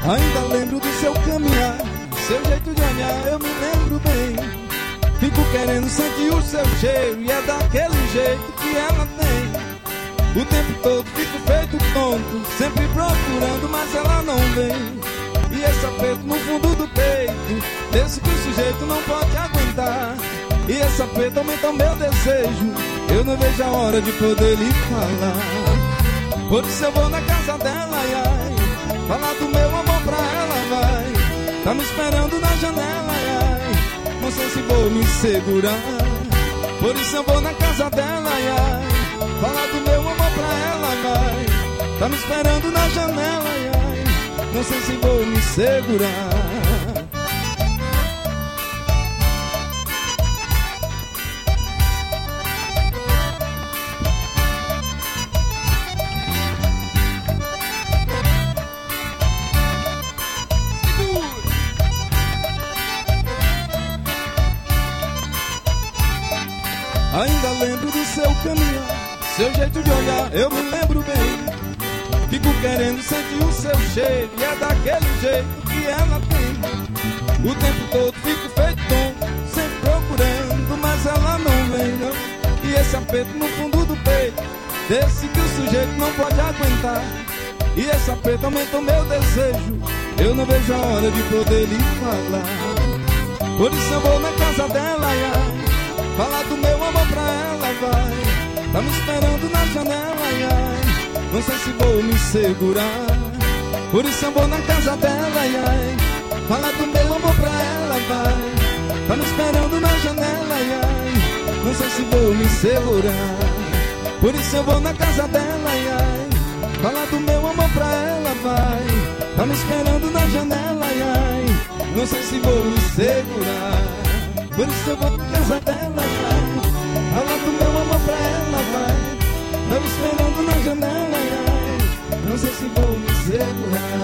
Ainda lembro do seu caminhar, seu jeito de olhar, eu me lembro bem. Fico querendo sentir o seu cheiro, e é daquele jeito que ela tem. O tempo todo fico feito tonto, sempre procurando, mas ela não vem. E esse aperto no fundo do peito, desse que o sujeito não pode aguentar. E esse aperto aumenta o meu desejo, eu não vejo a hora de poder lhe falar. Por isso eu vou na casa dela, ai, ai, falar do meu amor pra ela, vai. Tá me esperando na janela, ai, ai, não sei se vou me segurar. Por isso eu vou na casa dela, ai, ai, falar do meu amor pra ela, vai. Tá me esperando na janela, ai, ai, não sei se vou me segurar. Ainda lembro do seu caminhar, seu jeito de olhar, eu me lembro bem. Fico querendo sentir o seu cheiro, e é daquele jeito que ela tem. O tempo todo fico feito tonto, sempre procurando, mas ela não vem, não. E esse aperto no fundo do peito, desse que o sujeito não pode aguentar. E esse aperto aumenta o meu desejo, eu não vejo a hora de poder lhe falar. Por isso eu vou na casa dela, ai, ai, falar do meu amor pra ela, vai. Tá me esperando na janela, ai, ai, não sei se vou me segurar. Por isso eu vou na casa dela, ai, ai, falar do meu amor pra ela, vai. Tá me esperando na janela, ai, ai, não sei se vou me segurar. Por isso eu vou na casa dela, ai, ai, falar do meu amor pra ela, vai. Tá me esperando na janela, ai, ai, não sei se vou me segurar. Por isso eu vou na casa dela, vai. Falar do meu amor pra ela, vai. Tá me esperando na janela, ai, não sei se vou me segurar.